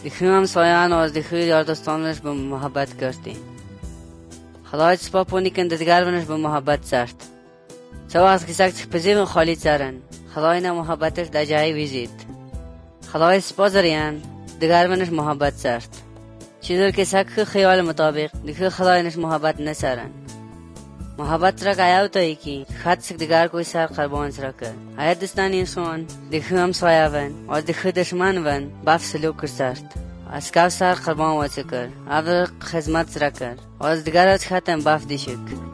دیگه هم سایان از دیگه یار دوستانش به محبت کردی. خدای سپاپونی کن دیگرانش به محبت سرد. سواز کسک پذیرم خالی سرن. خدای نه محبتش در جایی ویزید. خدای سپازریان دیگرانش محبت سرد. چیزی که سک خیال مطابق دیگه خدایش محبت نسرن. محبت را گایا تو کی خط سک دیگر کوئی سر قربان سر کر. آیا دستانی انسان دیگه هم سایه و دیگه دشمن ون باف سلوک کرد. از کاف سر قربان واسه کر. آور خدمت سر کر. از دیگر از خاتم باف دیشک.